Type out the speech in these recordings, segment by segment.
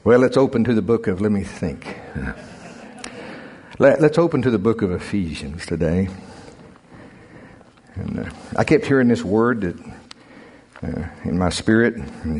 Well, let's open to the book of, let me think. Let's open to the book of Ephesians today. And I kept hearing this word that in my spirit.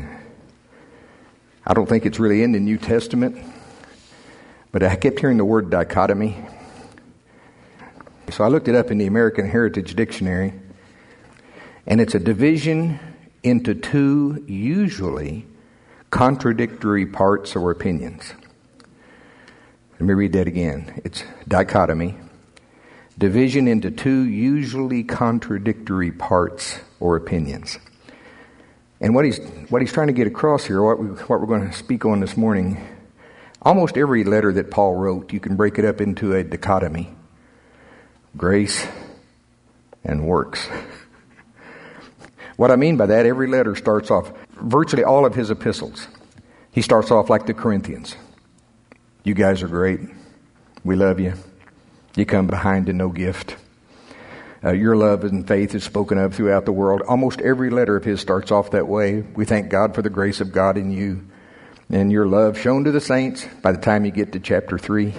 I don't think it's really in the New Testament, but I kept hearing the word dichotomy. So I looked it up in the American Heritage Dictionary, and it's a division into two usually contradictory parts or opinions. Let me read that again. It's dichotomy, division into two usually contradictory parts or opinions. And what he's trying to get across here, what we're going to speak on this morning, almost every letter that Paul wrote, you can break it up into a dichotomy: grace and works. What I mean by that, every letter starts off, virtually all of his epistles, he starts off like the Corinthians. You guys are great. We love you. You come behind in no gift. Your love and faith is spoken of throughout the world. Almost every letter of his starts off that way. We thank God for the grace of God in you and your love shown to the saints. By the time you get to chapter 3,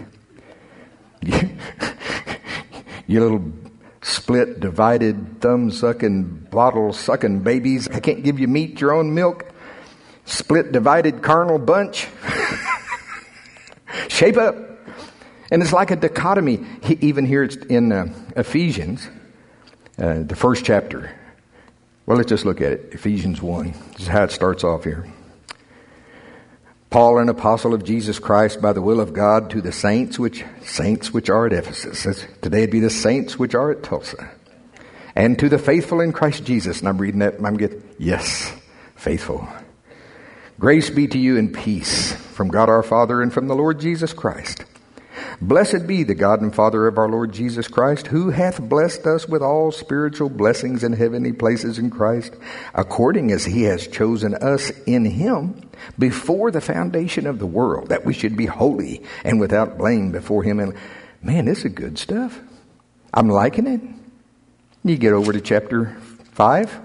you little split, divided, thumb-sucking, bottle-sucking babies. I can't give you meat, your own milk. Split, divided, carnal bunch. Shape up. And it's like a dichotomy. Even here it's in Ephesians, the first chapter. Well, let's just look at it. Ephesians 1. This is how it starts off here. Paul, an apostle of Jesus Christ, by the will of God, to the saints which are at Ephesus. Today it'd be the saints which are at Tulsa. And to the faithful in Christ Jesus. And I'm reading that, and I'm getting, yes, faithful. Grace be to you and peace from God our Father and from the Lord Jesus Christ. Blessed be the God and Father of our Lord Jesus Christ, who hath blessed us with all spiritual blessings in heavenly places in Christ, according as he has chosen us in him before the foundation of the world, that we should be holy and without blame before him. And man, this is good stuff. I'm liking it. You get over to chapter 5.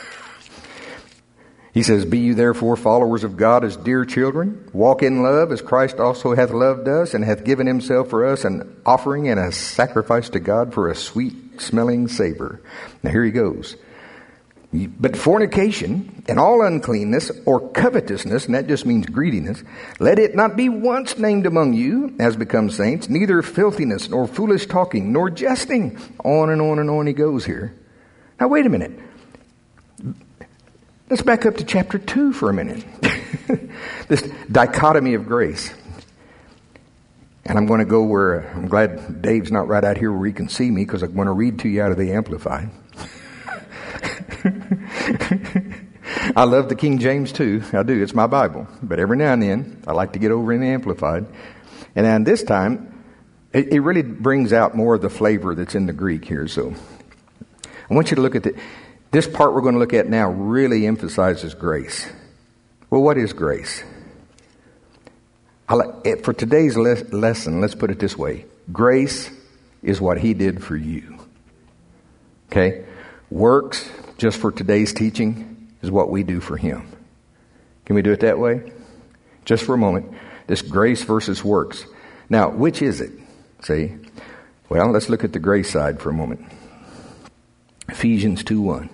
He says, be you therefore followers of God as dear children. Walk in love as Christ also hath loved us and hath given himself for us an offering and a sacrifice to God for a sweet smelling savor. Now here he goes. But fornication and all uncleanness or covetousness, and that just means greediness, let it not be once named among you as becomes saints, neither filthiness nor foolish talking nor jesting. On and on and on he goes here. Now wait a minute. Let's back up to chapter 2 for a minute. This dichotomy of grace. And I'm going to go where, I'm glad Dave's not right out here where he can see me, because I'm going to read to you out of the Amplified. I love the King James too. I do. It's my Bible. But every now and then, I like to get over in the Amplified. And then this time, it really brings out more of the flavor that's in the Greek here. So I want you to look at this part we're going to look at now really emphasizes grace. Well, what is grace? For today's lesson, let's put it this way. Grace is what he did for you. Okay? Works, just for today's teaching, is what we do for him. Can we do it that way? Just for a moment. This grace versus works. Now, which is it? See? Well, let's look at the grace side for a moment. Ephesians 2:1.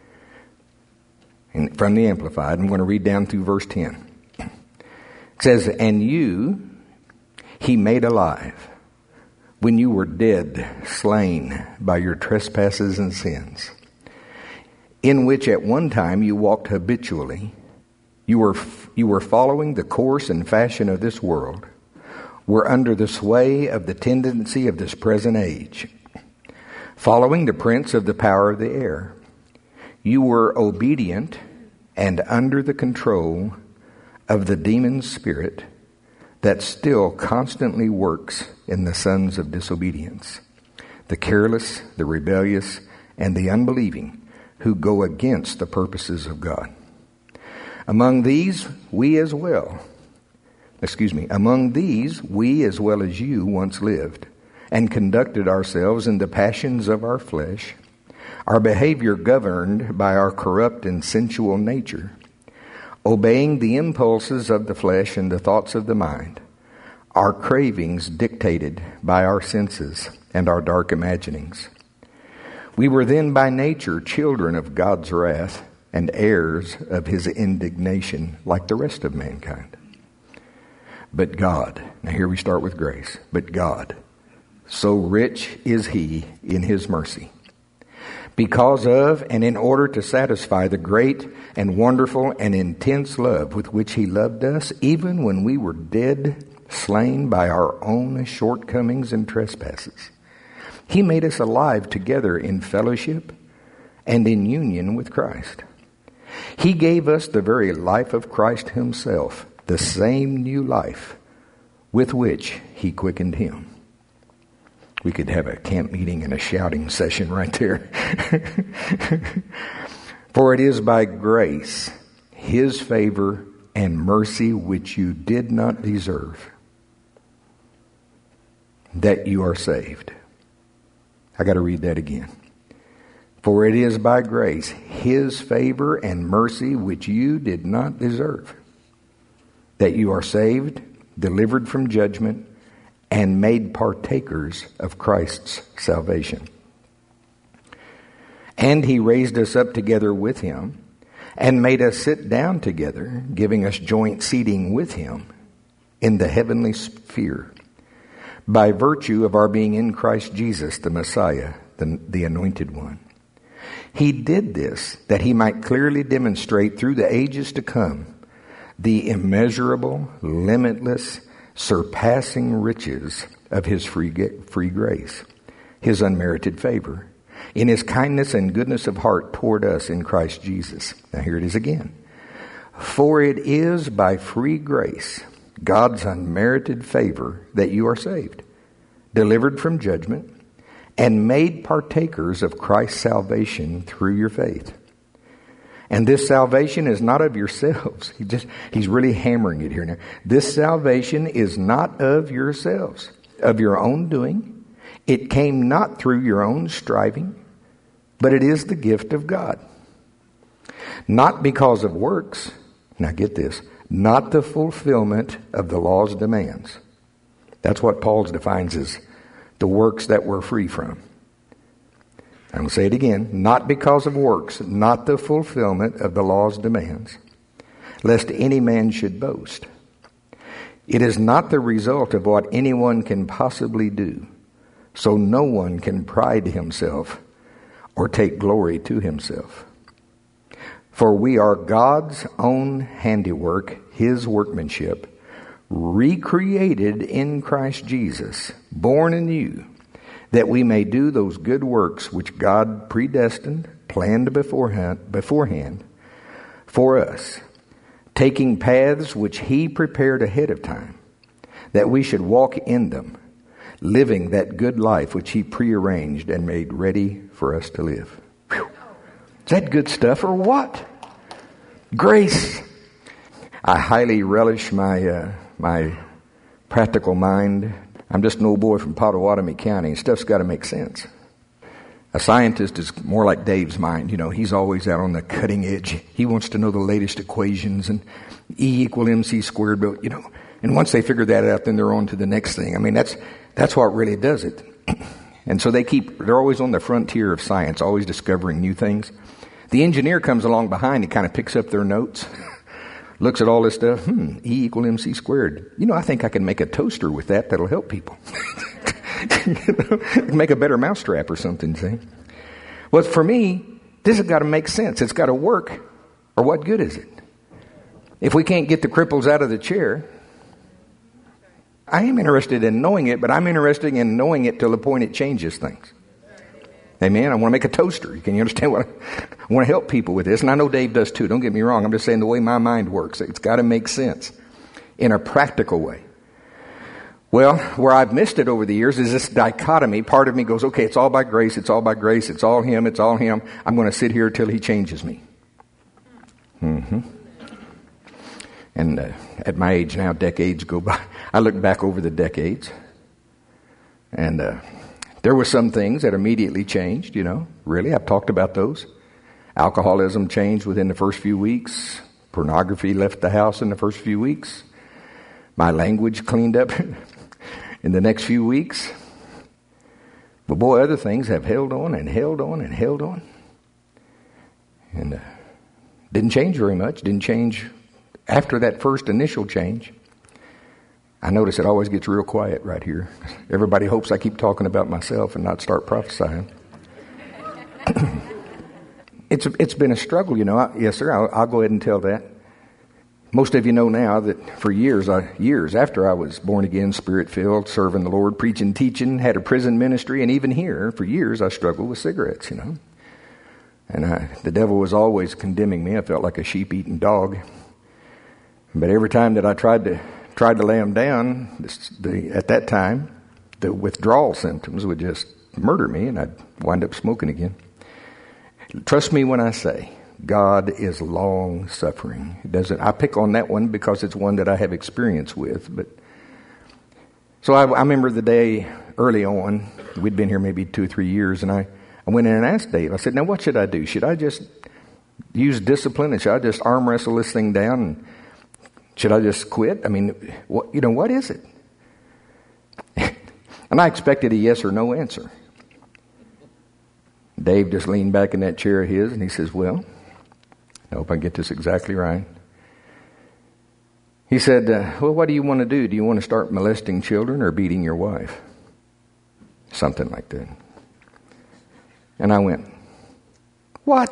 And from the Amplified, I'm going to read down through verse 10. It says, and you he made alive when you were dead, slain by your trespasses and sins, in which at one time you walked habitually. You were following the course and fashion of this world, were under the sway of the tendency of this present age, following the prince of the power of the air. You were obedient and under the control of the demon spirit that still constantly works in the sons of disobedience, the careless, the rebellious, and the unbelieving who go against the purposes of God. Among these, we as well as you once lived and conducted ourselves in the passions of our flesh, our behavior governed by our corrupt and sensual nature, obeying the impulses of the flesh and the thoughts of the mind, our cravings dictated by our senses and our dark imaginings. We were then by nature children of God's wrath and heirs of his indignation like the rest of mankind. But God, now here we start with grace, but God, so rich is he in his mercy, because of and in order to satisfy the great and wonderful and intense love with which he loved us, even when we were dead, slain by our own shortcomings and trespasses, he made us alive together in fellowship and in union with Christ. He gave us the very life of Christ himself, the same new life with which he quickened him. We could have a camp meeting and a shouting session right there. For it is by grace, his favor and mercy which you did not deserve, that you are saved. I got to read that again. For it is by grace, his favor and mercy which you did not deserve, that you are saved, delivered from judgment, and made partakers of Christ's salvation. And he raised us up together with him, and made us sit down together, giving us joint seating with him in the heavenly sphere, by virtue of our being in Christ Jesus, the Messiah, the Anointed One. He did this that he might clearly demonstrate through the ages to come the immeasurable, limitless, surpassing riches of his free grace, his unmerited favor, in his kindness and goodness of heart toward us in Christ Jesus. Now here it is again. For it is by free grace, God's unmerited favor, that you are saved, delivered from judgment, and made partakers of Christ's salvation through your faith. And this salvation is not of yourselves. He's really hammering it here now. This salvation is not of yourselves, of your own doing. It came not through your own striving, but it is the gift of God. Not because of works. Now get this. Not the fulfillment of the law's demands. That's what Paul defines as the works that we're free from. I'm going to say it again. Not because of works, not the fulfillment of the law's demands, lest any man should boast. It is not the result of what anyone can possibly do, so no one can pride himself or take glory to himself. For we are God's own handiwork, his workmanship, recreated in Christ Jesus, born anew, that we may do those good works which God predestined, planned beforehand for us, taking paths which he prepared ahead of time, that we should walk in them, living that good life which he prearranged and made ready for us to live. Whew. Is that good stuff or what? Grace. I highly relish my practical mind. I'm just an old boy from Pottawatomie County. Stuff's got to make sense. A scientist is more like Dave's mind. You know, he's always out on the cutting edge. He wants to know the latest equations and E = mc squared. But, you know, and once they figure that out, then they're on to the next thing. I mean, that's what really does it. And so they're always on the frontier of science, always discovering new things. The engineer comes along behind and kind of picks up their notes, looks at all this stuff. E = mc squared. You know, I think I can make a toaster with that. That'll help people. Make a better mousetrap or something, see? Well, for me, this has got to make sense. It's got to work, or what good is it? If we can't get the cripples out of the chair, I am interested in knowing it, but I'm interested in knowing it till the point it changes things. Amen. I want to make a toaster. Can you understand what I want to help people with this? And I know Dave does too. Don't get me wrong. I'm just saying the way my mind works. It's got to make sense in a practical way. Well, where I've missed it over the years is this dichotomy. Part of me goes, okay, it's all by grace. It's all by grace. It's all him. It's all him. I'm going to sit here till he changes me. And at my age now, decades go by. I look back over the decades, and there were some things that immediately changed, you know. Really, I've talked about those. Alcoholism changed within the first few weeks. Pornography left the house in the first few weeks. My language cleaned up in the next few weeks. But boy, other things have held on and held on and held on. And didn't change very much. Didn't change after that first initial change. I notice it always gets real quiet right here. Everybody hopes I keep talking about myself and not start prophesying. It's been a struggle, you know. Yes, sir, I'll go ahead and tell that. Most of you know now that for years after I was born again, Spirit-filled, serving the Lord, preaching, teaching, had a prison ministry, and even here, for years, I struggled with cigarettes, you know. And the devil was always condemning me. I felt like a sheep-eating dog. But every time that I tried to lay them down, at that time, the withdrawal symptoms would just murder me, and I'd wind up smoking again. Trust me when I say, God is long-suffering. I pick on that one because it's one that I have experience with. But so I remember the day early on, we'd been here maybe 2 or 3 years, and I went in and asked Dave. I said, now what should I do? Should I just use discipline, and should I just arm wrestle this thing down, and should I just quit? I mean, what is it? And I expected a yes or no answer. Dave just leaned back in that chair of his, and he says, well, I hope I get this exactly right. He said, well, what do you want to do? Do you want to start molesting children or beating your wife? Something like that. And I went, what?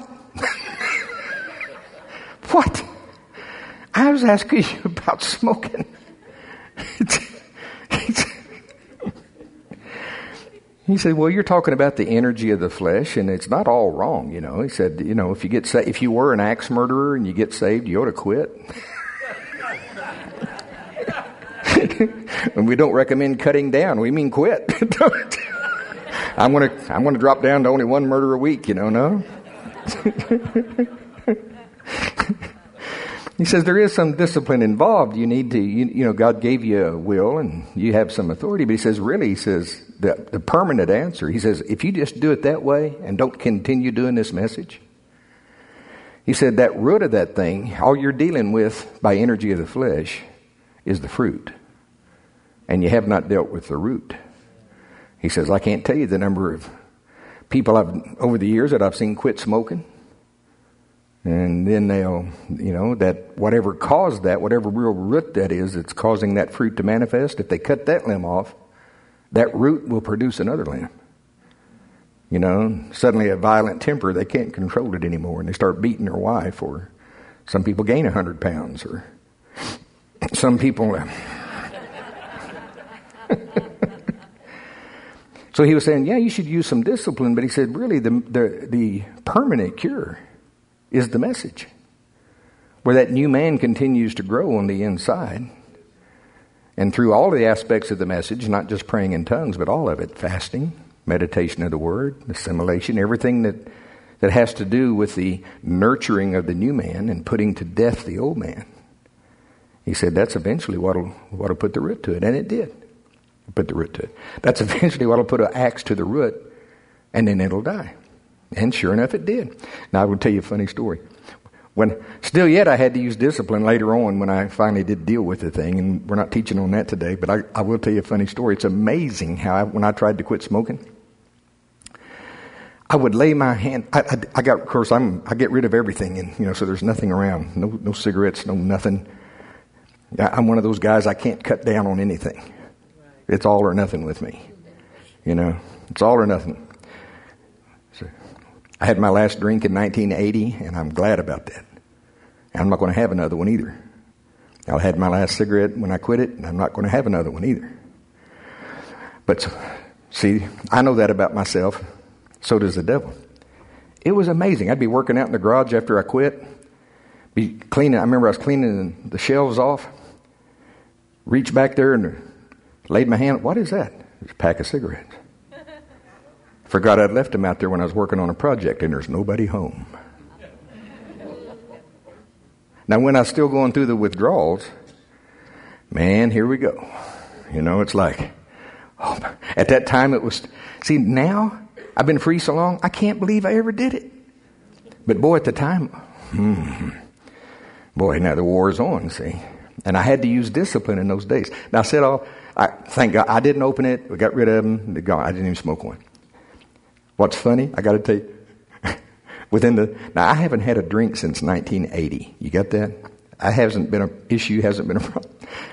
What? I was asking you about smoking. He said, well, you're talking about the energy of the flesh, and it's not all wrong, you know. He said, you know, if you were an axe murderer and you get saved, you ought to quit. And we don't recommend cutting down. We mean quit. I'm gonna drop down to only 1 murder a week, you know, no? He says there is some discipline involved. You need to, you know, God gave you a will and you have some authority. But he says, the permanent answer, he says, if you just do it that way and don't continue doing this message, he said that root of that thing, all you're dealing with by energy of the flesh is the fruit. And you have not dealt with the root. He says, I can't tell you the number of people over the years that I've seen quit smoking. And then they'll, you know, that whatever caused that, whatever real root that is, it's causing that fruit to manifest. If they cut that limb off, that root will produce another limb. You know, suddenly a violent temper, they can't control it anymore, and they start beating their wife, or some people gain 100 pounds, or some people... So he was saying, yeah, you should use some discipline, but he said, really, the permanent cure is the message, where that new man continues to grow on the inside. And through all of the aspects of the message, not just praying in tongues, but all of it, fasting, meditation of the word, assimilation, everything that has to do with the nurturing of the new man and putting to death the old man. He said that's eventually what'll put the root to it. And it did put the root to it. That's eventually what'll put an axe to the root, and then it'll die. And sure enough, it did. Now, I will tell you a funny story. Still yet, I had to use discipline later on when I finally did deal with the thing, and we're not teaching on that today, but I will tell you a funny story. It's amazing how when I tried to quit smoking, I would lay my hand, I get rid of everything, and, you know, so there's nothing around, no cigarettes, no nothing. I'm one of those guys, I can't cut down on anything. It's all or nothing with me. You know, it's all or nothing. I had my last drink in 1980, and I'm glad about that. And I'm not going to have another one either. I had my last cigarette when I quit it, and I'm not going to have another one either. But see, I know that about myself. So does the devil. It was amazing. I'd be working out in the garage after I quit. Be cleaning. I remember I was cleaning the shelves off. Reached back there and laid my hand. What is that? It's a pack of cigarettes. Forgot I'd left them out there when I was working on a project, and there's nobody home. Now, when I was still going through the withdrawals, man, here we go. You know, it's like, oh, at that time it was, see, now I've been free so long, I can't believe I ever did it. But boy, at the time, Boy, now the war is on, see. And I had to use discipline in those days. Now, thank God, I didn't open it. We got rid of them. They're gone. I didn't even smoke one. What's funny, I got to tell you, now I haven't had a drink since 1980. You got that? Hasn't been an issue, hasn't been a problem.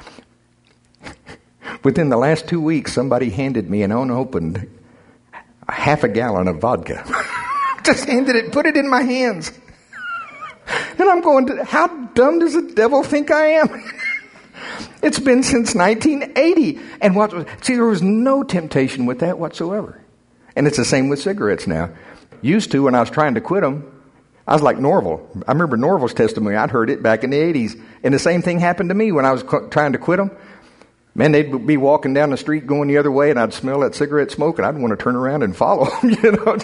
Within the last 2 weeks, somebody handed me an unopened half a gallon of vodka. Just handed it, put it in my hands. And I'm going, how dumb does the devil think I am? It's been since 1980. And there was no temptation with that whatsoever. And it's the same with cigarettes now. Used to, when I was trying to quit them, I was like Norval. I remember Norval's testimony. I'd heard it back in the 80s. And the same thing happened to me when I was trying to quit them. Man, they'd be walking down the street going the other way, and I'd smell that cigarette smoke, and I'd want to turn around and follow them.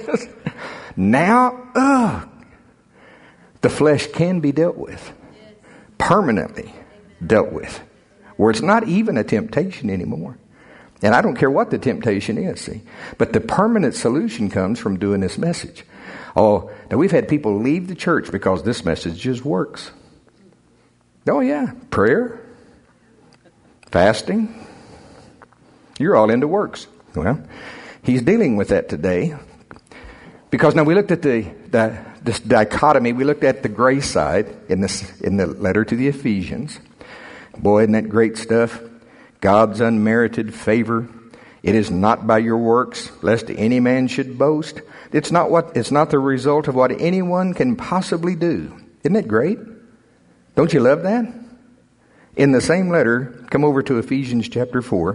Now, the flesh can be dealt with. Permanently dealt with. Where it's not even a temptation anymore. And I don't care what the temptation is, see. But the permanent solution comes from doing this message. Oh, now we've had people leave the church because this message just works. Oh yeah, prayer, fasting. You're all into works. Well, he's dealing with that today. Because now we looked at this dichotomy. We looked at the grace side in the letter to the Ephesians. Boy, isn't that great stuff? God's unmerited favor. It is not by your works, lest any man should boast. It's not the result of what anyone can possibly do. Isn't that great? Don't you love that? In the same letter, come over to Ephesians chapter 4.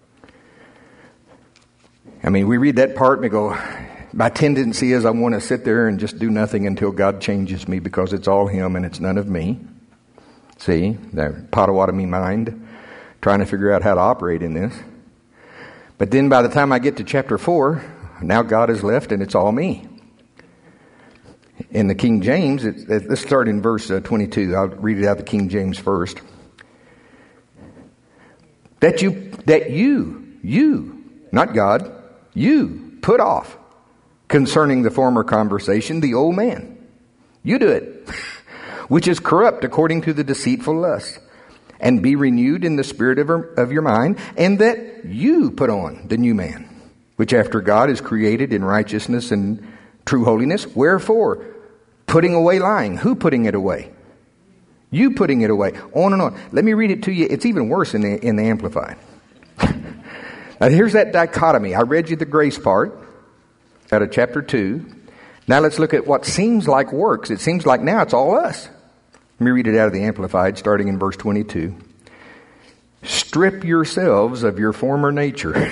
I mean, we read that part and we go, my tendency is I want to sit there and just do nothing until God changes me because it's all Him and it's none of me. See, the Potawatomi mind, trying to figure out how to operate in this. But then by the time I get to chapter 4, now God is left and it's all me. In the King James, let's start in verse 22. I'll read it out the King James first. That you, not God, you put off concerning the former conversation, the old man. You do it, which is corrupt according to the deceitful lust. And be renewed in the spirit of your mind, and that you put on the new man, which after God is created in righteousness and true holiness. Wherefore, putting away lying. Who putting it away? You putting it away. On and on. Let me read it to you. It's even worse in the Amplified. Now here's that dichotomy. I read you the grace part out of chapter 2. Now let's look at what seems like works. It seems like now it's all us. Let me read it out of the Amplified, starting in verse 22. Strip yourselves of your former nature.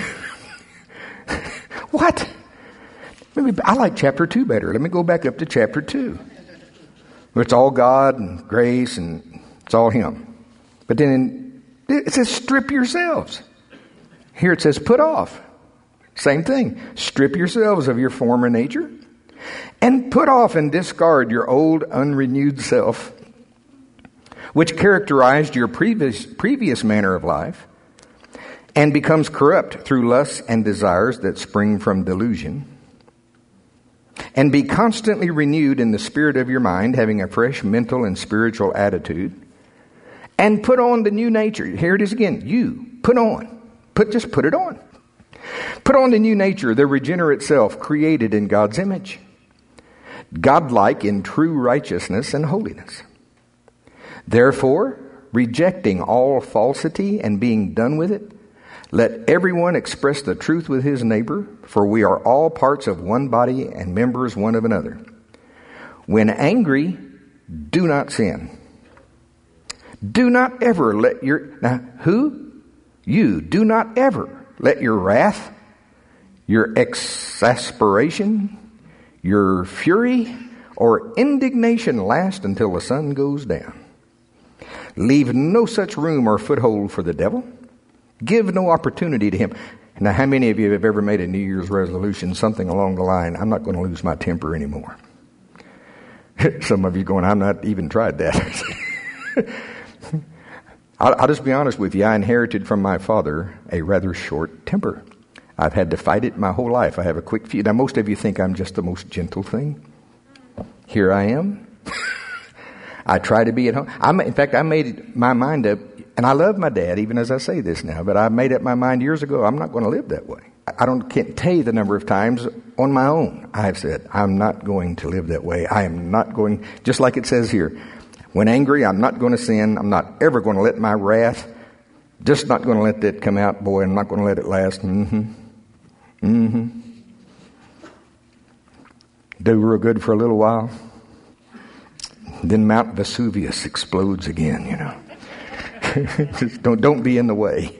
What? I like chapter 2 better. Let me go back up to chapter 2. It's all God and grace and it's all Him. But then it says strip yourselves. Here it says put off. Same thing. Strip yourselves of your former nature and put off and discard your old unrenewed self, which characterized your previous manner of life and becomes corrupt through lusts and desires that spring from delusion. And be constantly renewed in the spirit of your mind, having a fresh mental and spiritual attitude. And put on the new nature. Here it is again. You put on. Just put it on. Put on the new nature, the regenerate self, created in God's image, godlike in true righteousness and holiness. Therefore, rejecting all falsity and being done with it, let everyone express the truth with his neighbor, for we are all parts of one body and members one of another. When angry, do not sin. Do not ever let do not ever let your wrath, your exasperation, your fury, or indignation last until the sun goes down. Leave no such room or foothold for the devil. Give no opportunity to him. Now, how many of you have ever made a New Year's resolution, something along the line, I'm not going to lose my temper anymore? Some of you going, I've not even tried that. I'll just be honest with you. I inherited from my father a rather short temper. I've had to fight it my whole life. I have a quick fuse. Now, most of you think I'm just the most gentle thing. Here I am. I try to be at home. In fact, I made my mind up, and I love my dad, even as I say this now, but I made up my mind years ago, I'm not going to live that way. Can't tell you the number of times on my own I have said, I'm not going to live that way. I am not going, just like it says here, when angry, I'm not going to sin. I'm not ever going to let my wrath, just not going to let that come out. Boy, I'm not going to let it last. Do real good for a little while. Then Mount Vesuvius explodes again, you know. Just don't be in the way.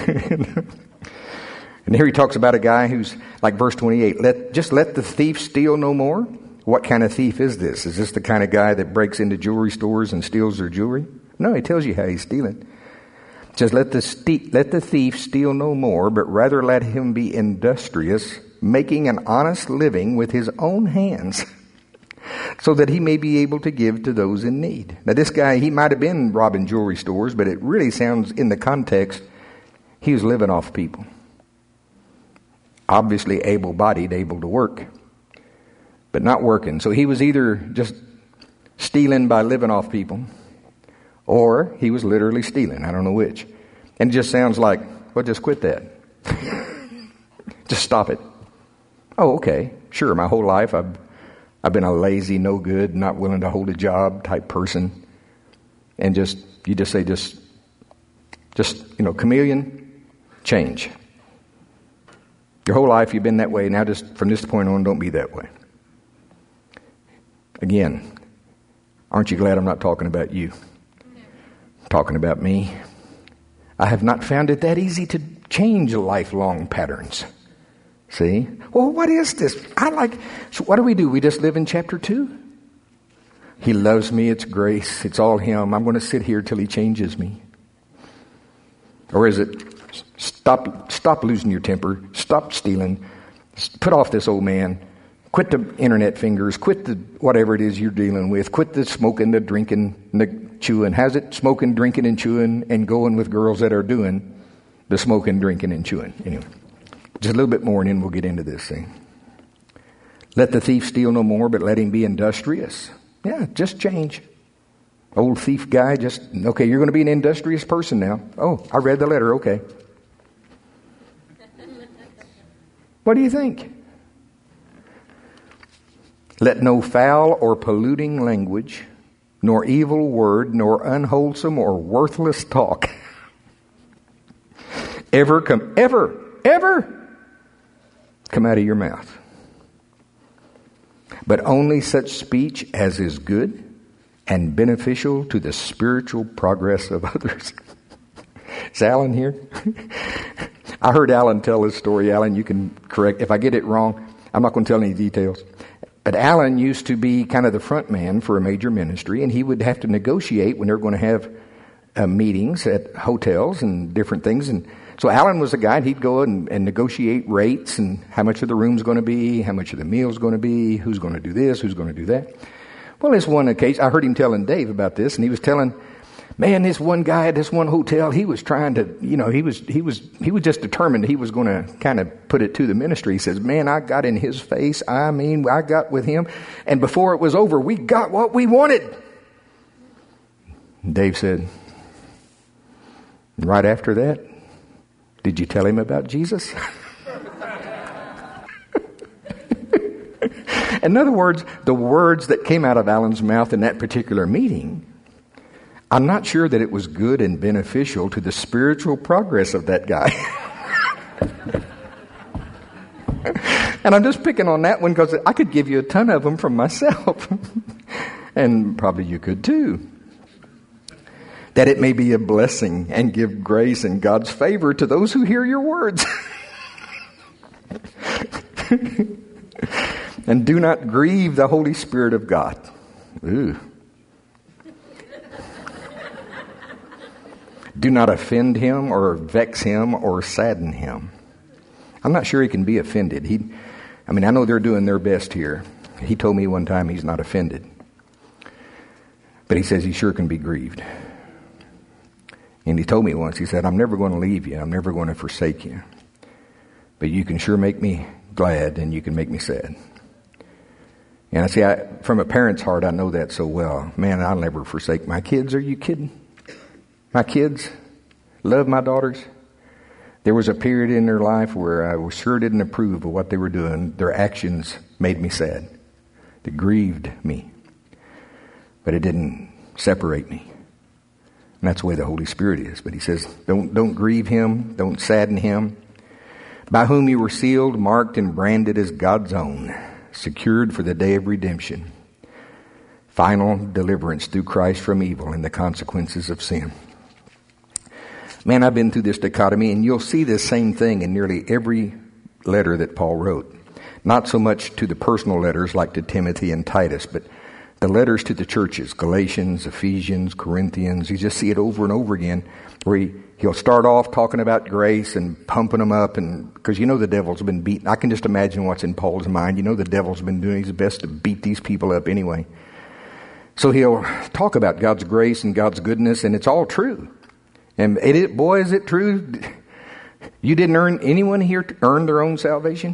And here he talks about a guy who's, like verse 28, let the thief steal no more. What kind of thief is this? Is this the kind of guy that breaks into jewelry stores and steals their jewelry? No, he tells you how he's stealing. It says, let the thief steal no more, but rather let him be industrious, making an honest living with his own hands, so that he may be able to give to those in need. Now this guy, he might have been robbing jewelry stores, but it really sounds, in the context, he was living off people. Obviously able-bodied, able to work, but not working. So he was either just stealing by living off people, or he was literally stealing. I don't know which. And it just sounds like, well, just quit that. Just stop it. Oh, okay. Sure, my whole life I've been a lazy, no good, not willing to hold a job type person. And you just say, chameleon, change. Your whole life you've been that way. Now just from this point on, don't be that way. Again, aren't you glad I'm not talking about you? I'm talking about me. I have not found it that easy to change lifelong patterns. See? Well, what is this? So what do? We just live in chapter 2. He loves me, it's grace, it's all him. I'm going to sit here till he changes me. Or is it, stop losing your temper, stop stealing, put off this old man, quit the internet fingers, quit the whatever it is you're dealing with, quit the smoking, the drinking, the chewing. How's it smoking, drinking, and chewing, and going with girls that are doing the smoking, drinking, and chewing? Anyway, just a little bit more and then we'll get into this thing. Let the thief steal no more, but let him be industrious. Yeah, just change. Old thief guy, okay, you're going to be an industrious person now. Oh, I read the letter, okay. What do you think? Let no foul or polluting language, nor evil word, nor unwholesome or worthless talk ever come out of your mouth. But only such speech as is good and beneficial to the spiritual progress of others. Is Alan here? I heard Alan tell this story. Alan, you can correct. If I get it wrong, I'm not going to tell any details. But Alan used to be kind of the front man for a major ministry, and he would have to negotiate when they were going to have meetings at hotels and different things. And so Alan was the guy, and he'd go and negotiate rates and how much of the room's going to be, how much of the meal's going to be, who's going to do this, who's going to do that. Well, this one occasion, I heard him telling Dave about this, and he was telling, man, this one guy at this one hotel, he was trying to, he was just determined he was going to kind of put it to the ministry. He says, man, I got in his face. I got with him. And before it was over, we got what we wanted. And Dave said, right after that, did you tell him about Jesus? In other words, the words that came out of Alan's mouth in that particular meeting, I'm not sure that it was good and beneficial to the spiritual progress of that guy. And I'm just picking on that one because I could give you a ton of them from myself. And probably you could too. That it may be a blessing and give grace and God's favor to those who hear your words. And do not grieve the Holy Spirit of God. Ooh. Do not offend him or vex him or sadden him. I'm not sure he can be offended. I know they're doing their best here. He told me one time he's not offended. But he says he sure can be grieved. And he told me once, he said, I'm never going to leave you. I'm never going to forsake you. But you can sure make me glad and you can make me sad. And I see, from a parent's heart, I know that so well. Man, I'll never forsake my kids. Are you kidding? My kids love my daughters. There was a period in their life where I sure didn't approve of what they were doing. Their actions made me sad. It grieved me. But it didn't separate me. And that's the way the Holy Spirit is. But he says, don't grieve him. Don't sadden him. By whom you were sealed, marked, and branded as God's own, secured for the day of redemption. Final deliverance through Christ from evil and the consequences of sin. Man, I've been through this dichotomy, and you'll see this same thing in nearly every letter that Paul wrote. Not so much to the personal letters like to Timothy and Titus, but the letters to the churches, Galatians, Ephesians, Corinthians. You just see it over and over again, where he'll start off talking about grace and pumping them up, and because you know the devil's been beaten. I can just imagine what's in Paul's mind. You know the devil's been doing his best to beat these people up anyway. So he'll talk about God's grace and God's goodness, and it's all true. And boy, is it true? You didn't anyone here earn their own salvation?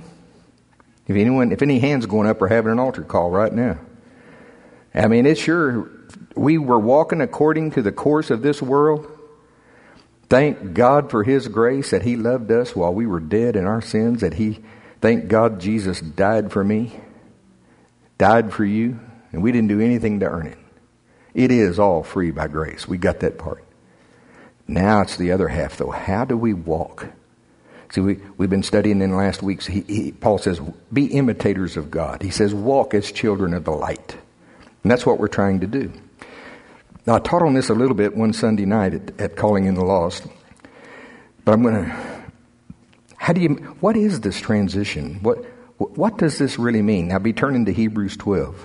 If any hands going up, we're having an altar call right now. I mean, it's sure we were walking according to the course of this world. Thank God for his grace that he loved us while we were dead in our sins. Thank God Jesus died for me, died for you, and we didn't do anything to earn it. It is all free by grace. We got that part. Now it's the other half, though. How do we walk? See, we've been studying in the last weeks. Paul says, be imitators of God. He says, walk as children of the light. And that's what we're trying to do. Now, I taught on this a little bit one Sunday night at Calling in the Lost. But I'm going to... What is this transition? What does this really mean? Now, be turning to Hebrews 12.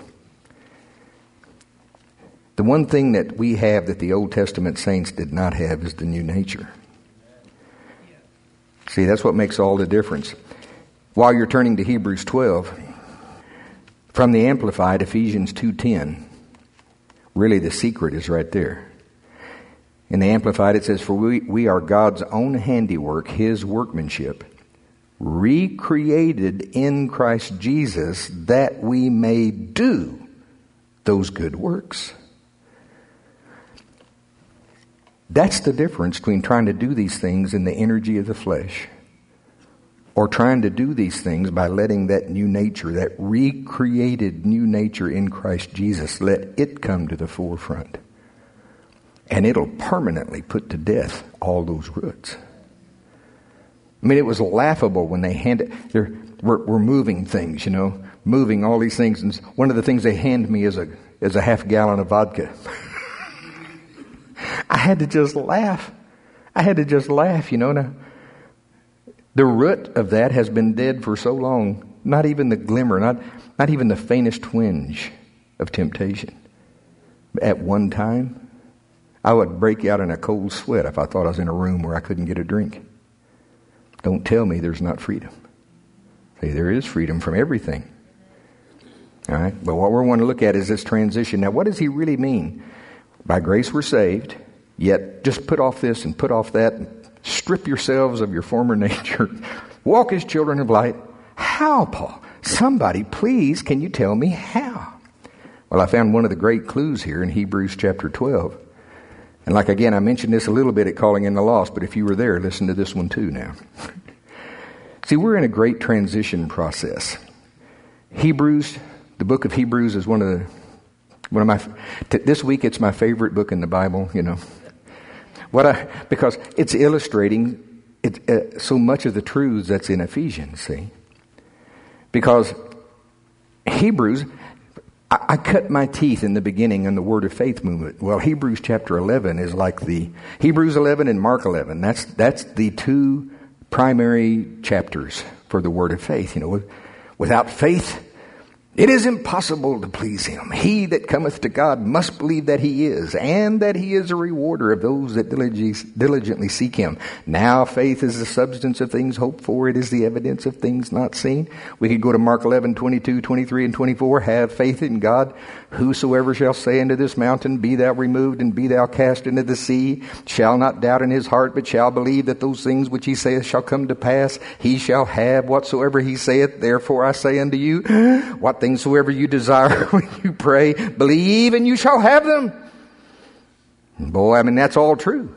The one thing that we have that the Old Testament saints did not have is the new nature. See, that's what makes all the difference. While you're turning to Hebrews 12, from the Amplified, Ephesians 2:10, really the secret is right there. In the Amplified it says, for we are God's own handiwork, his workmanship, recreated in Christ Jesus that we may do those good works. That's the difference between trying to do these things in the energy of the flesh or trying to do these things by letting that new nature, that recreated new nature in Christ Jesus, let it come to the forefront. And it'll permanently put to death all those roots. I mean, it was laughable when they we're moving things, moving all these things. And one of the things they hand me is a half gallon of vodka. I had to just laugh. Now, the root of that has been dead for so long. Not even the glimmer, not even the faintest twinge of temptation. At one time, I would break out in a cold sweat if I thought I was in a room where I couldn't get a drink. Don't tell me there's not freedom. See, there is freedom from everything. All right? But what we want to look at is this transition. Now, what does he really mean? By grace we're saved, yet just put off this and put off that. Strip yourselves of your former nature. Walk as children of light. How, Paul? Somebody, please, can you tell me how? Well, I found one of the great clues here in Hebrews chapter 12. And again, I mentioned this a little bit at Calling in the Lost, but if you were there, listen to this one too now. See, we're in a great transition process. Hebrews, the book of Hebrews is this week it's my favorite book in the Bible, because it's illustrating so much of the truths that's in Ephesians, see? Because Hebrews, I cut my teeth in the beginning in the Word of Faith movement. Well, Hebrews chapter 11 is like the Hebrews 11 and Mark 11. That's the two primary chapters for the Word of Faith. Without faith, it is impossible to please him. He that cometh to God must believe that he is, and that he is a rewarder of those that diligently seek him. Now faith is the substance of things hoped for. It is the evidence of things not seen. We could go to Mark 11, 22, 23, and 24. Have faith in God. Whosoever shall say unto this mountain, be thou removed and be thou cast into the sea, shall not doubt in his heart, but shall believe that those things which he saith shall come to pass. He shall have whatsoever he saith. Therefore I say unto you, what things soever you desire when you pray, believe and you shall have them. Boy, I mean, that's all true.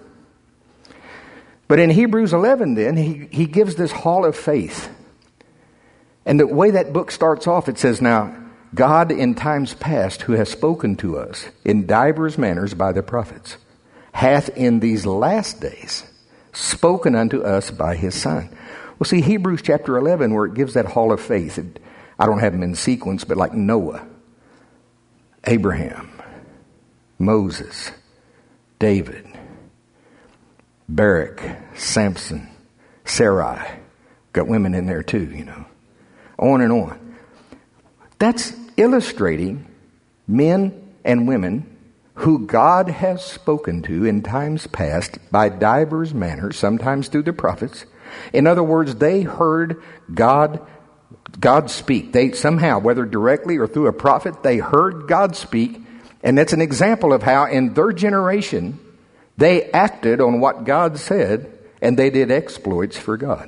But in Hebrews 11 then, he gives this hall of faith. And the way that book starts off, it says, now, God in times past, who has spoken to us in divers manners by the prophets, hath in these last days spoken unto us by his Son. Well, see, Hebrews chapter 11, where it gives that hall of faith, I don't have them in sequence, but like Noah, Abraham, Moses, David, Barak, Samson, Sarai. Got women in there too, you know. On and on. That's illustrating men and women who God has spoken to in times past by divers manners, sometimes through the prophets. In other words, they heard God speak. They somehow, whether directly or through a prophet, they heard God speak. And that's an example of how in their generation they acted on what God said and they did exploits for God.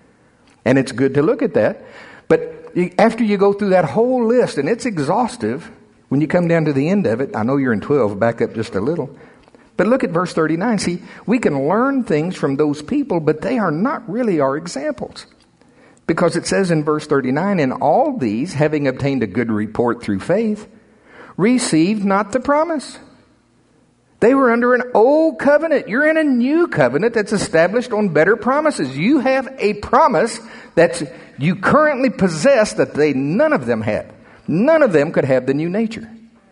And it's good to look at that. But after you go through that whole list, and it's exhaustive, when you come down to the end of it, I know you're in 12, back up just a little. But look at verse 39. See, we can learn things from those people, but they are not really our examples. Because it says in verse 39, and all these, having obtained a good report through faith, received not the promise. They were under an old covenant. You're in a new covenant that's established on better promises. You have a promise that you currently possess that none of them had. None of them could have the new nature.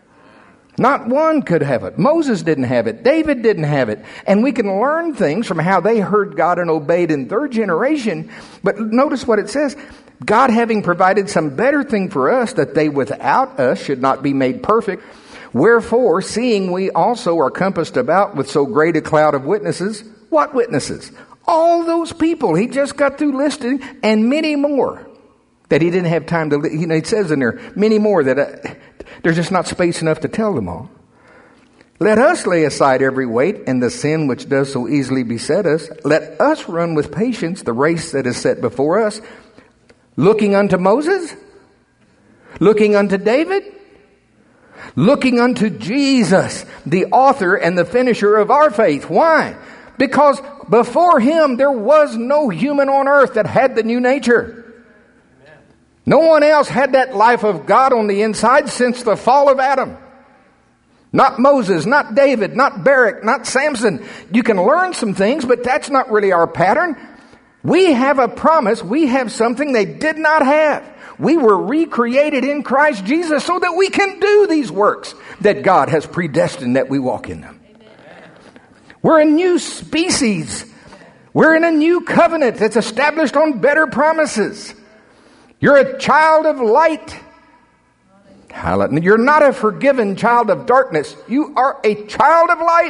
Not one could have it. Moses didn't have it. David didn't have it. And we can learn things from how they heard God and obeyed in their generation. But notice what it says. God having provided some better thing for us, that they without us should not be made perfect. Wherefore, seeing we also are compassed about with so great a cloud of witnesses. What witnesses? All those people he just got through listing, and many more that he didn't have time to. It says in there, many more that there's just not space enough to tell them all. Let us lay aside every weight and the sin which does so easily beset us. Let us run with patience the race that is set before us, looking unto Moses, looking unto David, looking unto Jesus, the author and the finisher of our faith. Why? Because before him there was no human on earth that had the new nature. No one else had that life of God on the inside since the fall of Adam. Not Moses, not David, not Barak, not Samson. You can learn some things, but that's not really our pattern. We have a promise. We have something they did not have. We were recreated in Christ Jesus so that we can do these works that God has predestined that we walk in them. We're a new species. We're in a new covenant that's established on better promises. You're a child of light. You're not a forgiven child of darkness. You are a child of light.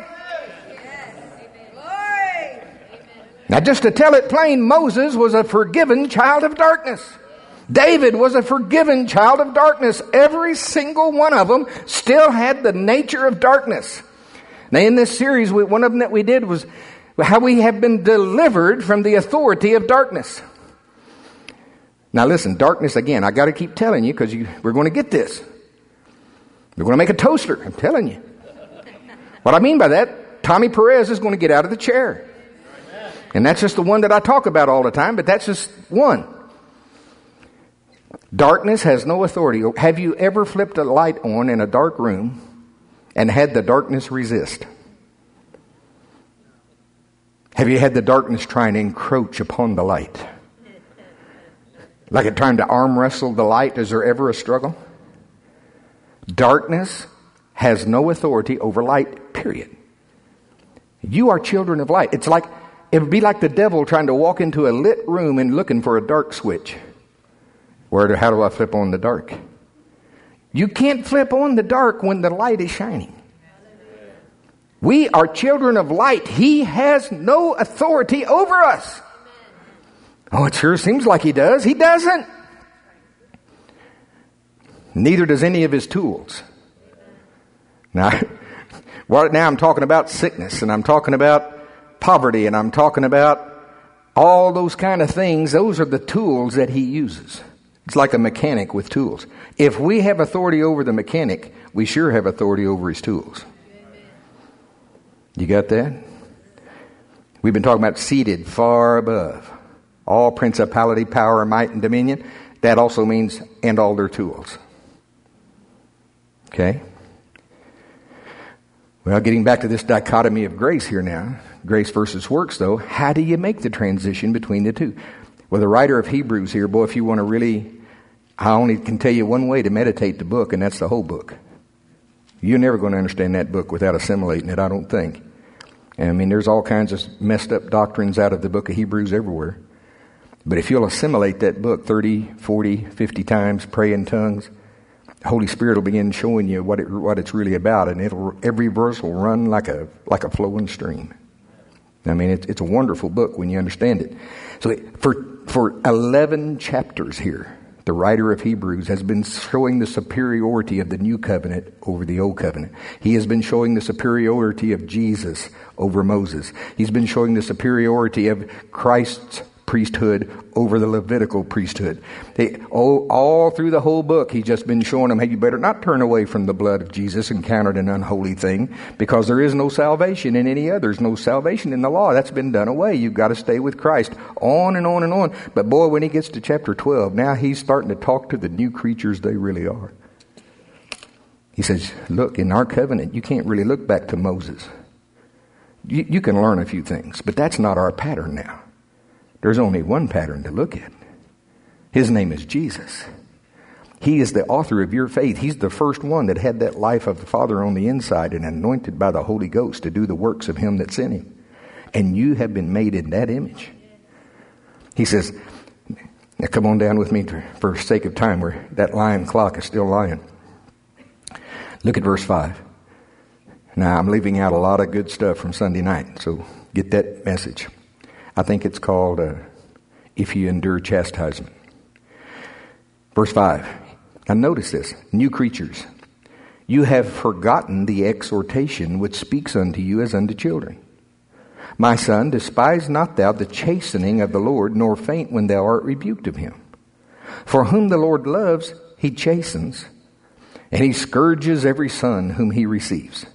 Now, just to tell it plain, Moses was a forgiven child of darkness. David was a forgiven child of darkness. Every single one of them still had the nature of darkness. Now, in this series, one of them that we did was how we have been delivered from the authority of darkness. Now, listen, darkness, again, I got to keep telling you because we're going to get this. We're going to make a toaster, I'm telling you. What I mean by that, Tommy Perez is going to get out of the chair. And that's just the one that I talk about all the time, but that's just one. Darkness has no authority. Have you ever flipped a light on in a dark room and had the darkness resist? Have you had the darkness try and encroach upon the light? Like it trying to arm wrestle the light? Is there ever a struggle? Darkness has no authority over light, period. You are children of light. It would be like the devil trying to walk into a lit room and looking for a dark switch. How do I flip on the dark? You can't flip on the dark when the light is shining. We are children of light. He has no authority over us. Oh, it sure seems like he does. He doesn't. Neither does any of his tools. Now I'm talking about sickness, and I'm talking about poverty, and I'm talking about all those kind of things. Those are the tools that he uses. It's like a mechanic with tools. If we have authority over the mechanic, we sure have authority over his tools. You got that? We've been talking about seated far above all principality, power, might, and dominion. That also means, and all their tools. Okay? Well, getting back to this dichotomy of grace here now, grace versus works though, how do you make the transition between the two? Well, the writer of Hebrews here, boy, if you want to really, I only can tell you one way to meditate the book, and that's the whole book. You're never going to understand that book without assimilating it, I don't think. And I mean, there's all kinds of messed up doctrines out of the book of Hebrews everywhere. But if you'll assimilate that book 30, 40, 50 times, pray in tongues, the Holy Spirit will begin showing you what it's really about, and every verse will run like a flowing stream. I mean, it's a wonderful book when you understand it. So for 11 chapters here, the writer of Hebrews has been showing the superiority of the new covenant over the old covenant. He has been showing the superiority of Jesus over Moses. He's been showing the superiority of Christ's priesthood over the Levitical priesthood. All through the whole book, he's just been showing them, hey, you better not turn away from the blood of Jesus and count it an unholy thing, because there is no salvation in any other. There's no salvation in the law. That's been done away. You've got to stay with Christ. On and on and on. But boy, when he gets to chapter 12, now he's starting to talk to the new creatures they really are. He says, look, in our covenant, you can't really look back to Moses. You can learn a few things, but that's not our pattern now. There's only one pattern to look at. His name is Jesus. He is the author of your faith. He's the first one that had that life of the Father on the inside and anointed by the Holy Ghost to do the works of him that sent him. And you have been made in that image. He says, now come on down with me for sake of time, where that lion clock is still lying. Look at verse 5. Now, I'm leaving out a lot of good stuff from Sunday night, so get that message. I think it's called, If You Endure Chastisement. Verse 5. Now notice this. New creatures. You have forgotten the exhortation which speaks unto you as unto children. My son, despise not thou the chastening of the Lord, nor faint when thou art rebuked of him. For whom the Lord loves, he chastens, and he scourges every son whom he receives.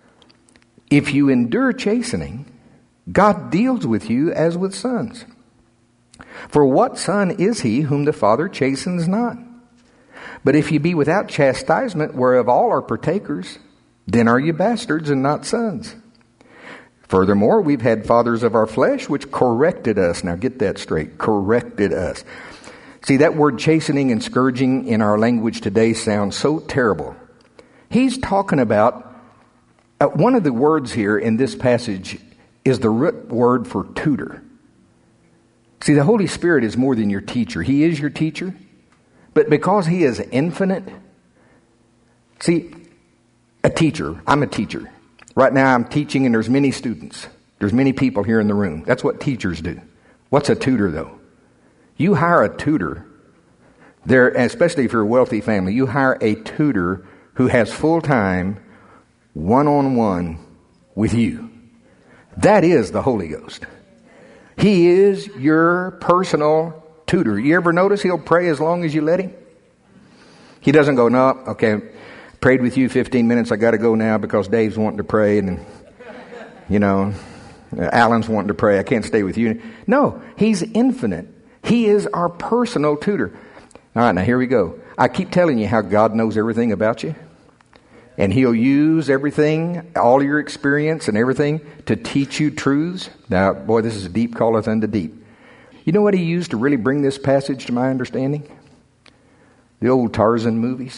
If you endure chastening, God deals with you as with sons. For what son is he whom the Father chastens not? But if you be without chastisement, whereof all are partakers, then are you bastards and not sons. Furthermore, we've had fathers of our flesh which corrected us. Now get that straight. Corrected us. See, that word chastening and scourging in our language today sounds so terrible. He's talking about, one of the words here in this passage is the root word for tutor. See, the Holy Spirit is more than your teacher. He is your teacher. But because he is infinite, see, a teacher, I'm a teacher. Right now I'm teaching and there's many students. There's many people here in the room. That's what teachers do. What's a tutor though? You hire a tutor, there, especially if you're a wealthy family, you hire a tutor who has full-time, one-on-one with you. That is the Holy Ghost. He is your personal tutor. You ever notice he'll pray as long as you let him? He doesn't go, no, okay, prayed with you 15 minutes, I got to go now because Dave's wanting to pray, and, Alan's wanting to pray, I can't stay with you. No, he's infinite. He is our personal tutor. All right, now here we go. I keep telling you how God knows everything about you. And he'll use everything, all your experience and everything, to teach you truths. Now, boy, this is a deep calleth unto deep. You know what he used to really bring this passage to my understanding? The old Tarzan movies.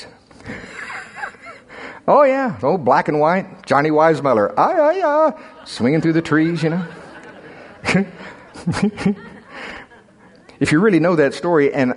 Oh, yeah, old black and white, Johnny Weissmuller, swinging through the trees, If you really know that story, and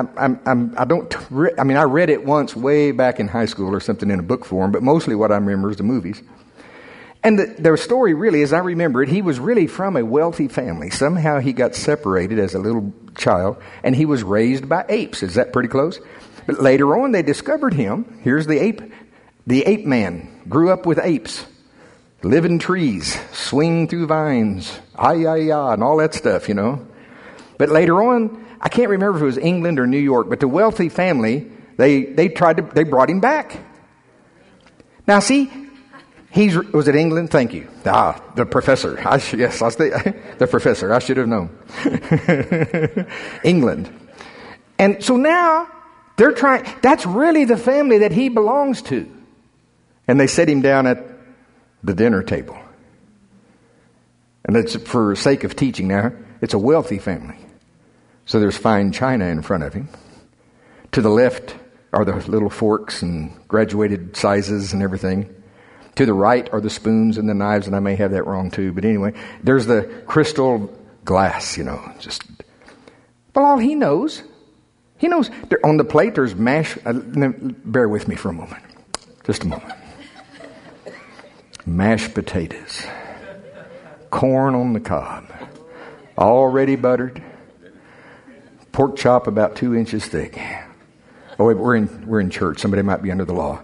I read it once way back in high school or something in a book form, but mostly what I remember is the movies. And the story really, as I remember it, he was really from a wealthy family. Somehow he got separated as a little child, and he was raised by apes. Is that pretty close? But later on, they discovered him. Here's the ape. The ape man grew up with apes, live in trees, swing through vines, and all that stuff, But later on, I can't remember if it was England or New York, but the wealthy family, they brought him back. Now see, was it England? Thank you. The professor. The professor. I should have known. England. And so now they're trying, that's really the family that he belongs to. And they set him down at the dinner table. And it's for sake of teaching now, it's a wealthy family. So there's fine china in front of him. To the left are the little forks and graduated sizes and everything. To the right are the spoons and the knives, and I may have that wrong too. But anyway, there's the crystal glass, But all he knows, on the plate there's mashed, bear with me for a moment. Just a moment. Mashed potatoes. Corn on the cob. Already buttered. Pork chop about 2 inches thick. Oh, wait, we're in church. Somebody might be under the law.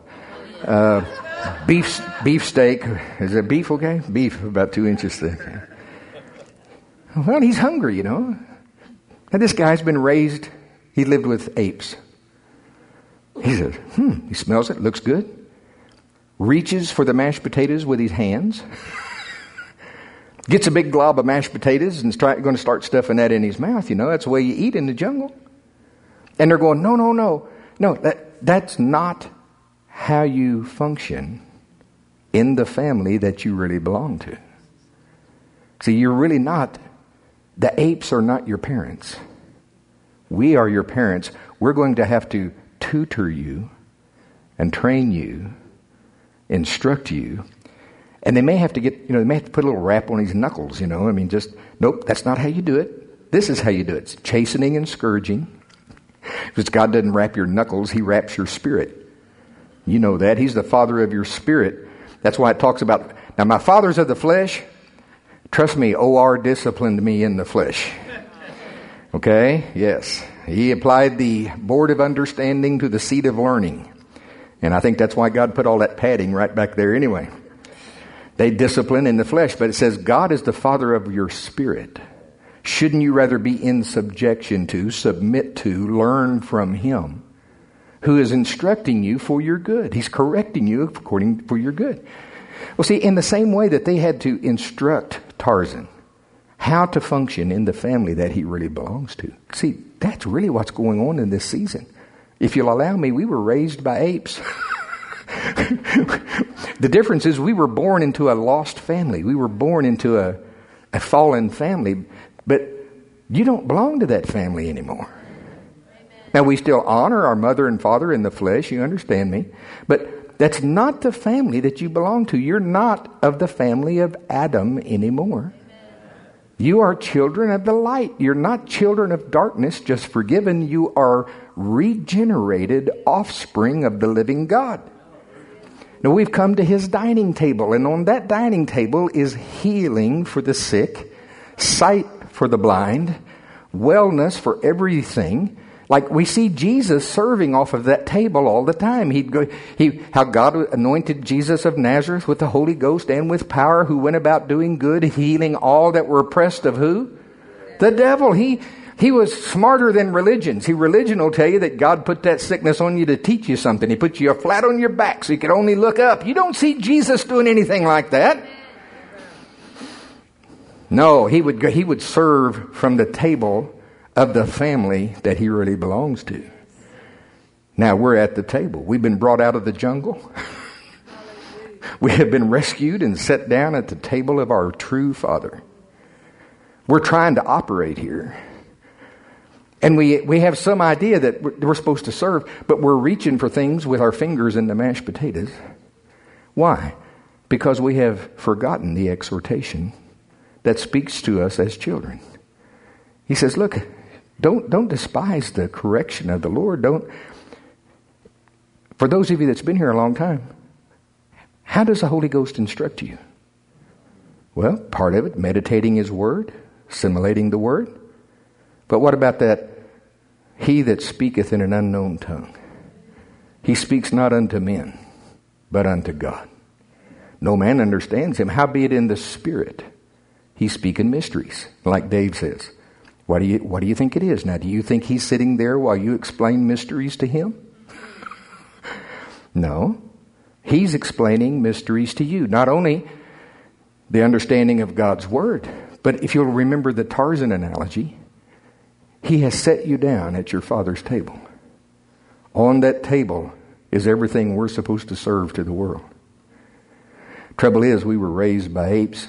Beef steak. Is it beef okay? Beef about 2 inches thick. Well, he's hungry, Now this guy's been raised, he lived with apes. He says, he smells it, looks good. Reaches for the mashed potatoes with his hands. Gets a big glob of mashed potatoes and is going to start stuffing that in his mouth. That's the way you eat in the jungle. And they're going, no. That's not how you function in the family that you really belong to. See, you're really not, the apes are not your parents. We are your parents. We're going to have to tutor you and train you, instruct you. And they may have to they may have to put a little rap on his knuckles, nope, that's not how you do it. This is how you do it. It's chastening and scourging. Because God doesn't rap your knuckles, He raps your spirit. You know that. He's the Father of your spirit. That's why it talks about, now my father's of the flesh. Trust me, O.R. disciplined me in the flesh. Okay? Yes. He applied the board of understanding to the seat of learning. And I think that's why God put all that padding right back there anyway. They discipline in the flesh, but it says God is the Father of your spirit. Shouldn't you rather be in subjection to, submit to, learn from Him, who is instructing you for your good? He's correcting you for your good. Well, see, in the same way that they had to instruct Tarzan how to function in the family that he really belongs to. See, that's really what's going on in this season. If you'll allow me, we were raised by apes. The difference is we were born into a lost family. We were born into a fallen family. But you don't belong to that family anymore. Amen. Now, we still honor our mother and father in the flesh. You understand me? But that's not the family that you belong to. You're not of the family of Adam anymore. You are children of the light. You're not children of darkness, just forgiven. You are regenerated offspring of the living God. Now, we've come to His dining table, and on that dining table is healing for the sick, sight for the blind, wellness for everything. Like we see Jesus serving off of that table all the time. How God anointed Jesus of Nazareth with the Holy Ghost and with power, who went about doing good, healing all that were oppressed of who? The devil. He was smarter than religions. Religion will tell you that God put that sickness on you to teach you something. He put you flat on your back so you could only look up. You don't see Jesus doing anything like that. No, he would serve from the table of the family that he really belongs to. Now we're at the table. We've been brought out of the jungle. We have been rescued and set down at the table of our true Father. We're trying to operate here. And we have some idea that we're supposed to serve, but we're reaching for things with our fingers in the mashed potatoes. Why? Because we have forgotten the exhortation that speaks to us as children. He says, look, don't despise the correction of the Lord. For those of you that's been here a long time, how does the Holy Ghost instruct you? Well, part of it, meditating His Word, assimilating the Word. But what about that? He that speaketh in an unknown tongue. He speaks not unto men, but unto God. No man understands him. Howbeit in the Spirit, he speaketh mysteries, like Dave says. What do you think it is? Now, do you think he's sitting there while you explain mysteries to him? No. He's explaining mysteries to you. Not only the understanding of God's Word, but if you'll remember the Tarzan analogy, he has set you down at your Father's table. On that table is everything we're supposed to serve to the world. Trouble is, we were raised by apes.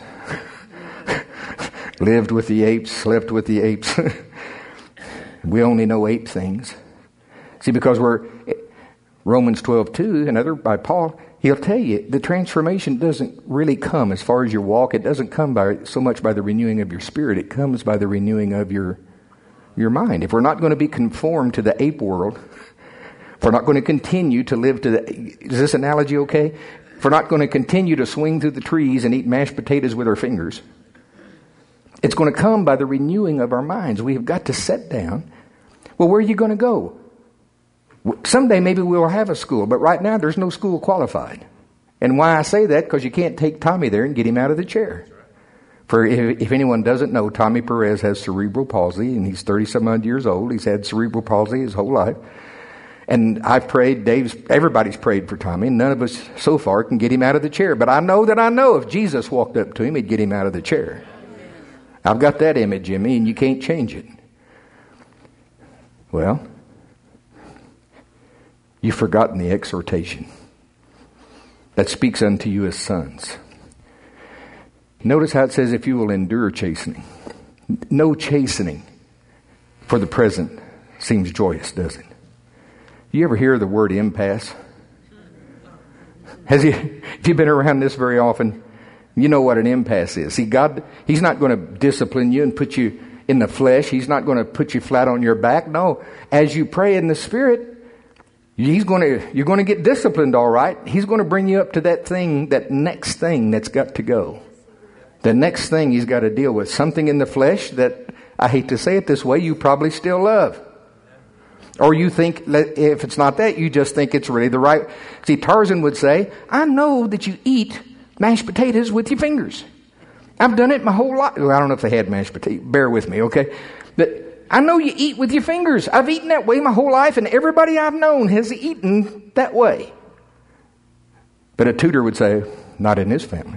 Lived with the apes, slept with the apes. We only know ape things. See, because Romans 12:2, another by Paul, he'll tell you the transformation doesn't really come as far as your walk. It doesn't come so much by the renewing of your spirit. It comes by the renewing of your mind. If we're not going to be conformed to the ape world, if we're not going to continue to live is this analogy okay? If we're not going to continue to swing through the trees and eat mashed potatoes with our fingers, it's going to come by the renewing of our minds. We have got to sit down. Well, where are you going to go? Someday maybe we'll have a school, but right now there's no school qualified. And why I say that, because you can't take Tommy there and get him out of the chair. For if anyone doesn't know, Tommy Perez has cerebral palsy, and he's 30-some-odd years old. He's had cerebral palsy his whole life. And I've prayed, everybody's prayed for Tommy, and none of us so far can get him out of the chair. But I know if Jesus walked up to him, he'd get him out of the chair. I've got that image in me, and you can't change it. Well, you've forgotten the exhortation that speaks unto you as sons. Notice how it says, if you will endure chastening. No chastening for the present seems joyous, does it? You ever hear the word impasse? If you've been around this very often, you know what an impasse is. See, God, He's not going to discipline you and put you in the flesh. He's not going to put you flat on your back. No, as you pray in the Spirit, you're going to get disciplined, all right. He's going to bring you up to that next thing that's got to go. The next thing He's got to deal with. Something in the flesh that, I hate to say it this way, you probably still love. Or you think, if it's not that, you just think it's really the right. See, Tarzan would say, I know that you eat mashed potatoes with your fingers. I've done it my whole life. Well, I don't know if they had mashed potatoes. Bear with me, okay? But I know you eat with your fingers. I've eaten that way my whole life, and everybody I've known has eaten that way. But a tutor would say, not in this family.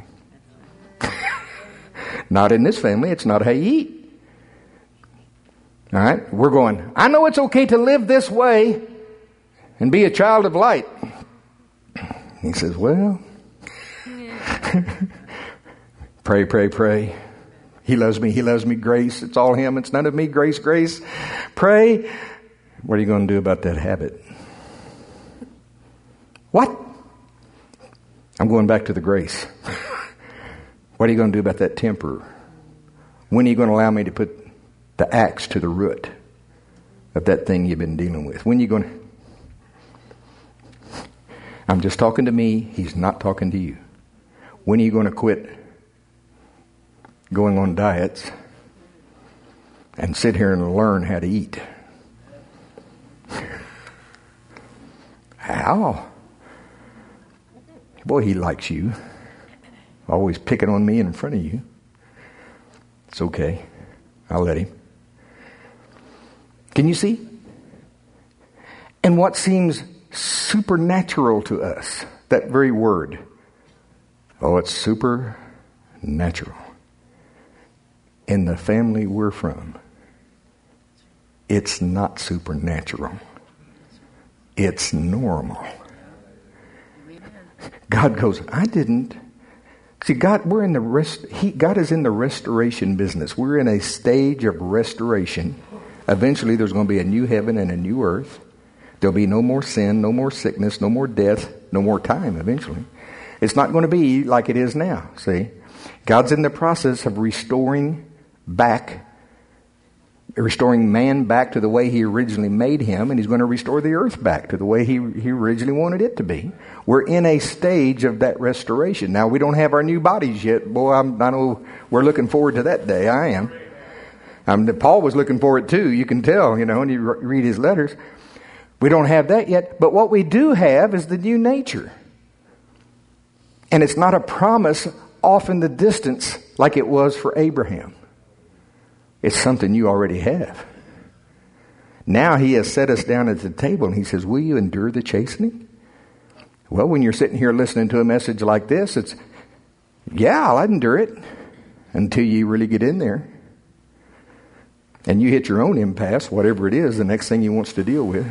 Not in this family. It's not how you eat. All right? We're going, I know it's okay to live this way and be a child of light. He says, well... Pray. He loves me, grace. It's all Him. It's none of me, grace. Pray. What are you going to do about that habit? What? I'm going back to the grace. What are you going to do about that temper? When are you going to allow me to put the axe to the root of that thing you've been dealing with? When are you going to... I'm just talking to me. He's not talking to you. When are you going to quit going on diets and sit here and learn how to eat? How? Boy, He likes you. Always picking on me in front of you. It's okay. I'll let Him. Can you see? And what seems supernatural to us, that very word, oh, it's supernatural. In the family we're from, it's not supernatural. It's normal. God goes, I didn't. See, God is in the restoration business. We're in a stage of restoration. Eventually there's going to be a new heaven and a new earth. There'll be no more sin, no more sickness, no more death, no more time eventually. It's not going to be like it is now, see? God's in the process of restoring man back to the way He originally made him, and He's going to restore the earth back to the way He originally wanted it to be. We're in a stage of that restoration. Now, we don't have our new bodies yet. Boy, I know we're looking forward to that day. I am. Paul was looking for it too. You can tell, when you read his letters. We don't have that yet, but what we do have is the new nature. And it's not a promise off in the distance like it was for Abraham. It's something you already have. Now he has set us down at the table and he says, will you endure the chastening? Well, when you're sitting here listening to a message like this, it's, yeah, I'll endure it until you really get in there. And you hit your own impasse, whatever it is, the next thing he wants to deal with.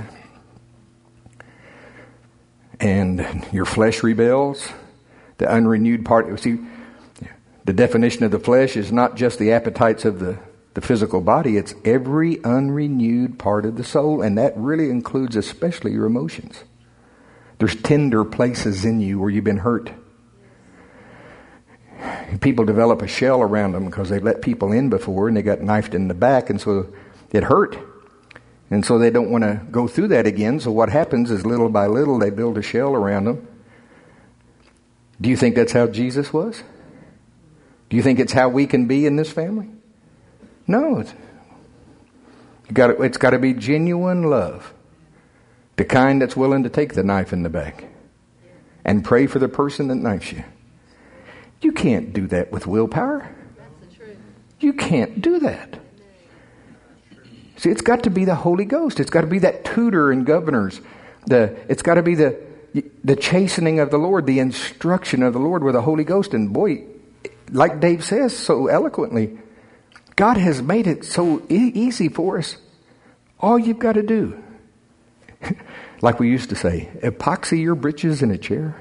And your flesh rebels. The unrenewed part. See, the definition of the flesh is not just the appetites of the physical body. It's every unrenewed part of the soul. And that really includes especially your emotions. There's tender places in you where you've been hurt. People develop a shell around them because they let people in before and they got knifed in the back, and so it hurt. And so they don't want to go through that again. So what happens is little by little they build a shell around them. Do you think that's how Jesus was? Do you think it's how we can be in this family? No. It's got to be genuine love. The kind that's willing to take the knife in the back and pray for the person that knifes you. You can't do that with willpower. That's the truth. You can't do that. See, it's got to be the Holy Ghost. It's got to be that tutor and governors. It's got to be the chastening of the Lord, the instruction of the Lord with the Holy Ghost. And boy, like Dave says so eloquently, God has made it so easy for us. All you've got to do, like we used to say, epoxy your britches in a chair.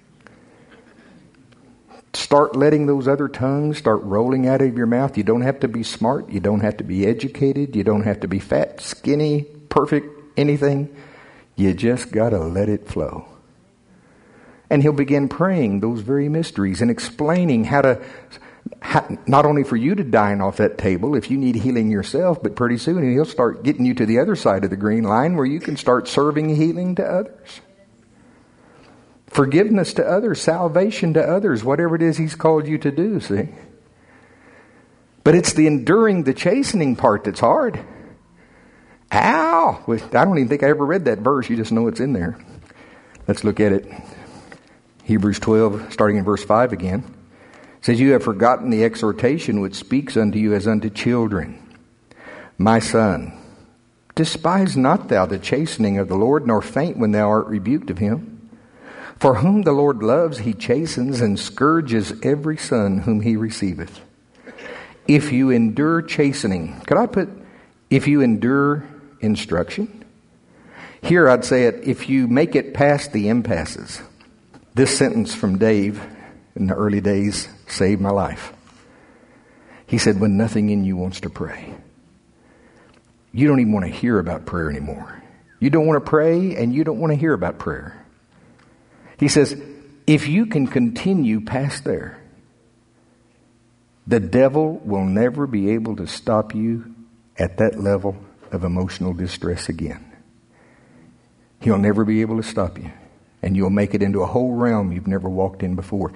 Start letting those other tongues start rolling out of your mouth. You don't have to be smart. You don't have to be educated. You don't have to be fat, skinny, perfect, anything. You just got to let it flow. And he'll begin praying those very mysteries and explaining how not only for you to dine off that table if you need healing yourself, but pretty soon he'll start getting you to the other side of the green line where you can start serving healing to others. Forgiveness to others, salvation to others, whatever it is he's called you to do, see? But it's the enduring the chastening part that's hard. Ow! I don't even think I ever read that verse. You just know it's in there. Let's look at it. Hebrews 12, starting in verse 5 again. It says, you have forgotten the exhortation which speaks unto you as unto children. My son, despise not thou the chastening of the Lord, nor faint when thou art rebuked of him. For whom the Lord loves, he chastens and scourges every son whom he receiveth. If you endure chastening, could I put, if you endure instruction? Here I'd say it, if you make it past the impasses. This sentence from Dave in the early days saved my life. He said, when nothing in you wants to pray. You don't even want to hear about prayer anymore. You don't want to pray and you don't want to hear about prayer. He says, if you can continue past there, the devil will never be able to stop you at that level of emotional distress again. He'll never be able to stop you. And you'll make it into a whole realm you've never walked in before.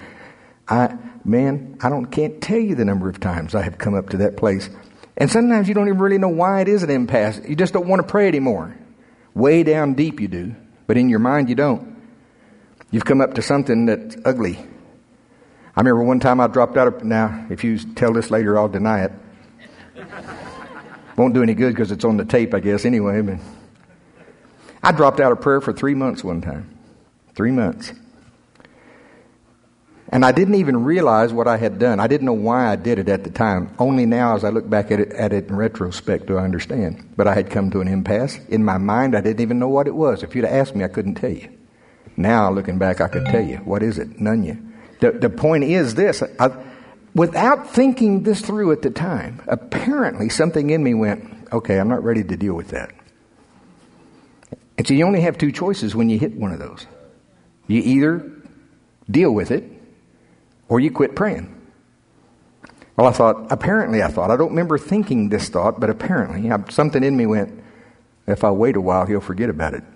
Can't tell you the number of times I have come up to that place. And sometimes you don't even really know why it is an impasse. You just don't want to pray anymore. Way down deep you do, but in your mind you don't. You've come up to something that's ugly. I remember one time I dropped out of... Now, if you tell this later, I'll deny it. Won't do any good because it's on the tape, I guess, anyway. But I dropped out of prayer for 3 months one time. 3 months. And I didn't even realize what I had done. I didn't know why I did it at the time. Only now, as I look back at it in retrospect, do I understand. But I had come to an impasse. In my mind, I didn't even know what it was. If you'd asked me, I couldn't tell you. Now, looking back, I could tell you. What is it? None you. The point is this. Without thinking this through at the time, apparently something in me went, okay, I'm not ready to deal with that. And so you only have two choices when you hit one of those. You either deal with it or you quit praying. Well, I thought, I don't remember thinking this thought, but apparently something in me went, if I wait a while, he'll forget about it.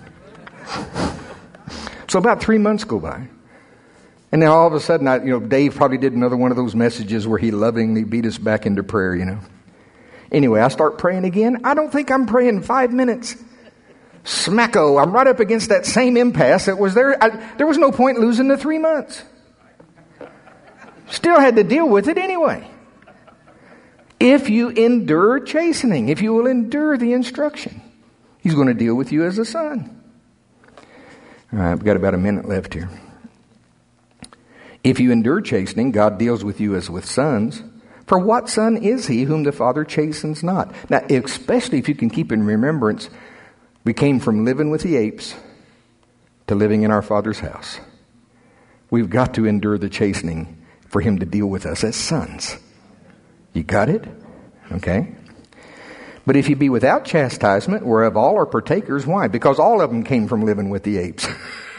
So about 3 months go by. And then all of a sudden, Dave probably did another one of those messages where he lovingly beat us back into prayer, Anyway, I start praying again. I don't think I'm praying 5 minutes. Smacko, I'm right up against that same impasse that was there. There was no point losing the 3 months. Still had to deal with it anyway. If you endure chastening, if you will endure the instruction, He's going to deal with you as a son. All right, we've got about a minute left here. If you endure chastening, God deals with you as with sons. For what son is he whom the Father chastens not? Now, especially if you can keep in remembrance, we came from living with the apes to living in our Father's house. We've got to endure the chastening for Him to deal with us as sons. You got it? Okay. But if you be without chastisement, whereof all are partakers, why? Because all of them came from living with the apes.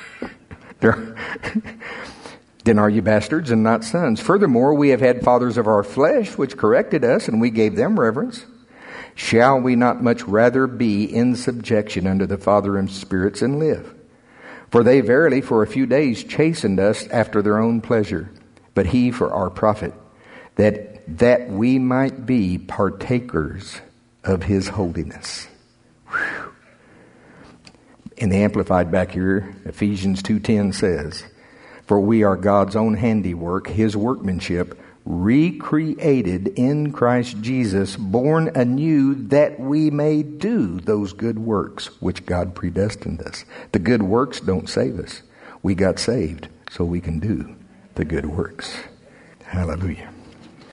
Then are you bastards and not sons? Furthermore, we have had fathers of our flesh, which corrected us, and we gave them reverence. Shall we not much rather be in subjection under the Father of spirits and live? For they verily for a few days chastened us after their own pleasure, but He for our profit, that we might be partakers of His holiness. Whew. In the Amplified back here, Ephesians 2:10 says, for we are God's own handiwork, His workmanship, recreated in Christ Jesus, born anew that we may do those good works which God predestined us. The good works don't save us. We got saved so we can do the good works. Hallelujah.